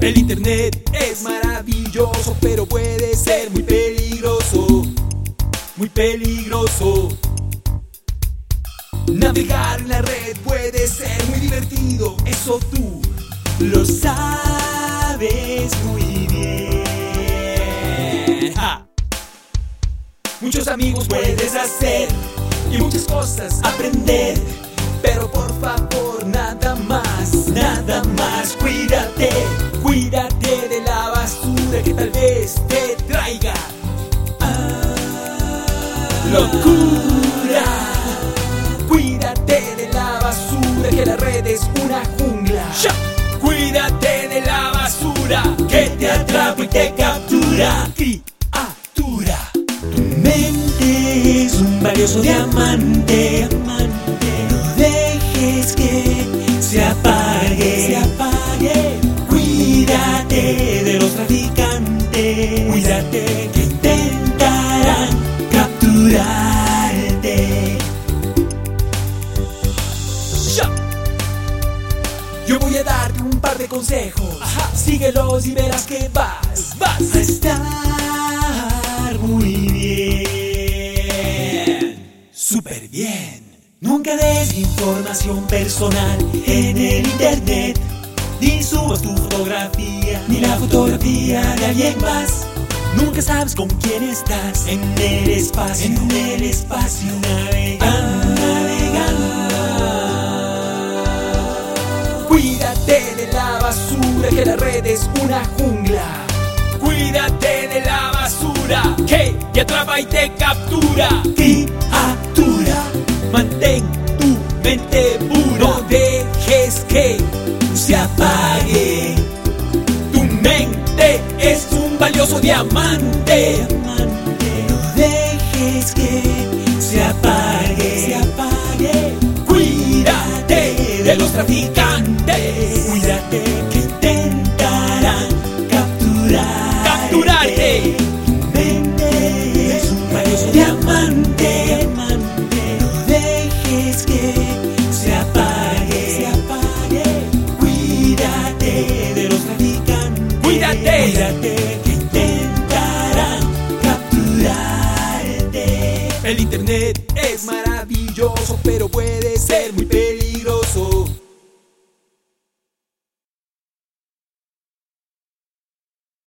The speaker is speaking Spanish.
El internet es maravilloso, pero puede ser muy peligroso, muy peligroso. Navegar en la red puede ser muy divertido, eso tú lo sabes muy bien. ¡Ja! Muchos amigos puedes hacer y muchas cosas aprender, pero por favor nada más, cuídate, cuídate de la basura que tal vez te traiga locura. Cuídate de la basura, que la red es una jungla. Cuídate de la basura que te atrapa y te captura. Criatura, tu mente es un valioso diamante. No dejes que se apague. Cuídate de los traficantes. Cuídate que intentarán capturarte. Yo voy a darte un par de consejos. Síguelos y verás que vas a estar muy bien, súper bien. Nunca des información personal en el internet, ni subas tu fotografía, ni la fotografía de alguien más. Nunca sabes con quién estás en el espacio, navegando. Cuídate de la basura, que la red es una jungla. Cuídate de la basura que te atrapa y te captura. Criatura, mantén tu mente pura. No dejes que se apague. Tu mente es un valioso diamante. No dejes que se apague. Cuídate de los traficantes. Cuídate que intentarán capturarte. Tu mente es un valioso diamante. No dejes que se apague. Cuídate de los traficantes. Cuídate que intentarán capturarte. El internet es maravilloso, pero puede